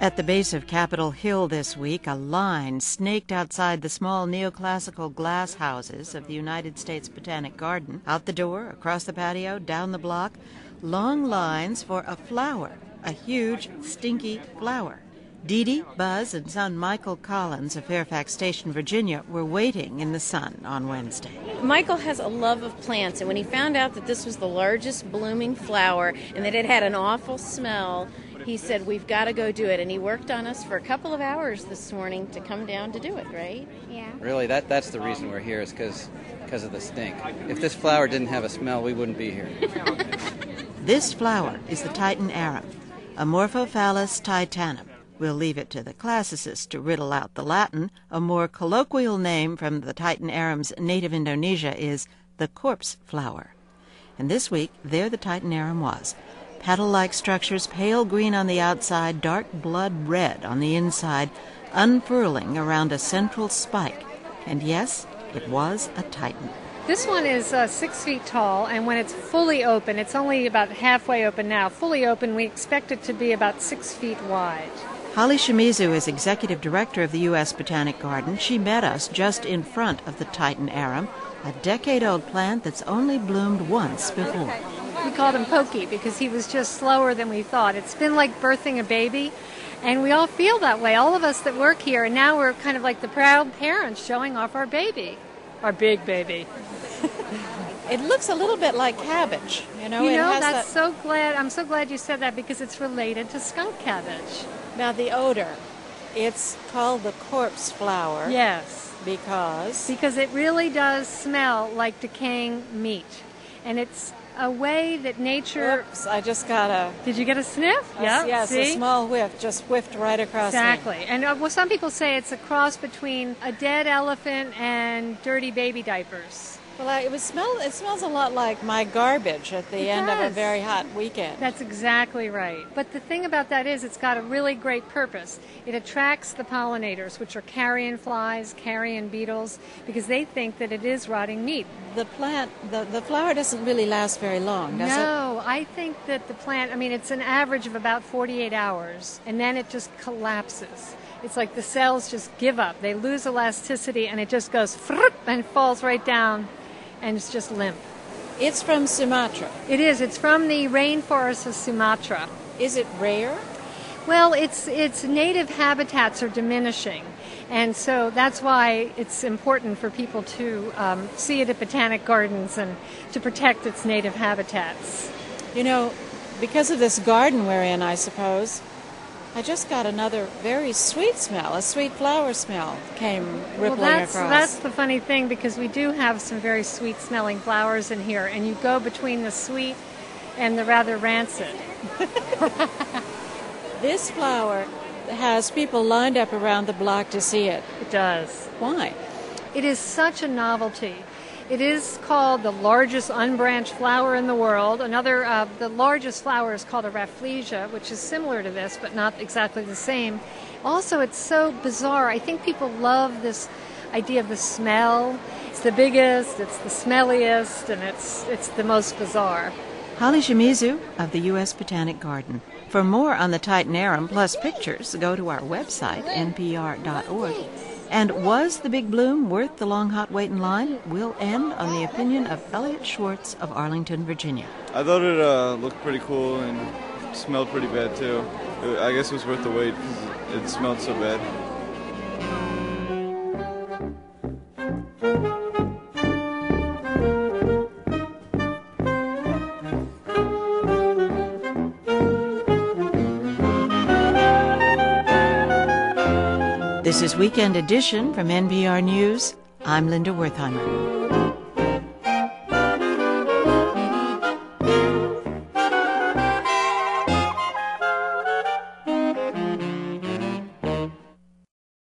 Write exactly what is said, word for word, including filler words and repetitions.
At the base of Capitol Hill this week, a line snaked outside the small neoclassical glass houses of the United States Botanic Garden. Out the door, across the patio, down the block, long lines for a flower, a huge, stinky flower. Dee Dee, Buzz, and son Michael Collins of Fairfax Station, Virginia, were waiting in the sun on Wednesday. Michael has a love of plants, and when he found out that this was the largest blooming flower and that it had an awful smell, he said, we've got to go do it. And he worked on us for a couple of hours this morning to come down to do it, right? Yeah. Really, that that's the reason we're here, is because because of the stink. If this flower didn't have a smell, we wouldn't be here. This flower is the Titan arum, Amorphophallus titanum. We'll leave it to the classicists to riddle out the Latin. A more colloquial name from the Titan arum's native Indonesia is the corpse flower. And this week, there the Titan arum was. Petal-like structures, pale green on the outside, dark blood red on the inside, unfurling around a central spike. And yes, it was a Titan. This one is uh, six feet tall, and when it's fully open, it's only about halfway open now. Fully open, we expect it to be about six feet wide. Holly Shimizu is executive director of the U S Botanic Garden. She met us just in front of the Titan arum, a decade-old plant that's only bloomed once before. We called him Pokey because he was just slower than we thought. It's been like birthing a baby, and we all feel that way, all of us that work here, and now we're kind of like the proud parents showing off our baby, our big baby. It looks a little bit like cabbage, you know. You it know, has that's that... so glad. I'm so glad you said that because it's related to skunk cabbage. Now the odor, it's called the corpse flower. Yes, because because it really does smell like decaying meat, and it's a way that nature. Oops, I just got a. Did you get a sniff? A, yeah, yes, see? a small whiff just whiffed right across. Exactly, me. and uh, well, some people say it's a cross between a dead elephant and dirty baby diapers. Well, I, it was smell. It smells a lot like my garbage at the it end does. of a very hot weekend. That's exactly right. But the thing about that is it's got a really great purpose. It attracts the pollinators, which are carrion flies, carrion beetles, because they think that it is rotting meat. The plant, the, the flower doesn't really last very long, does no, it? No, I think that the plant, I mean, it's an average of about forty-eight hours, and then it just collapses. It's like the cells just give up. They lose elasticity, and it just goes fruit and falls right down. And it's just limp. It's from Sumatra. It is. It's from the rainforests of Sumatra. Is it rare? Well, its its native habitats are diminishing, and so that's why it's important for people to um, see it at botanic gardens and to protect its native habitats. You know, because of this garden we're in, I suppose, I just got another very sweet smell. A sweet flower smell came rippling well, that's, across. That's the funny thing, because we do have some very sweet-smelling flowers in here, and you go between the sweet and the rather rancid. This flower has people lined up around the block to see it. It does. Why? It is such a novelty. It is called the largest unbranched flower in the world. Another, uh, the largest flower is called a Rafflesia, which is similar to this, but not exactly the same. Also, it's so bizarre. I think people love this idea of the smell. It's the biggest, it's the smelliest, and it's it's the most bizarre. Holly Shimizu of the U S Botanic Garden. For more on the Titan arum, plus pictures, go to our website, N P R dot org. And was the big bloom worth the long, hot wait in line? We'll end on the opinion of Elliot Schwartz of Arlington, Virginia. I thought it uh, looked pretty cool and smelled pretty bad, too. It, I guess it was worth the wait because it smelled so bad. This is Weekend Edition from N P R News. I'm Linda Wertheimer.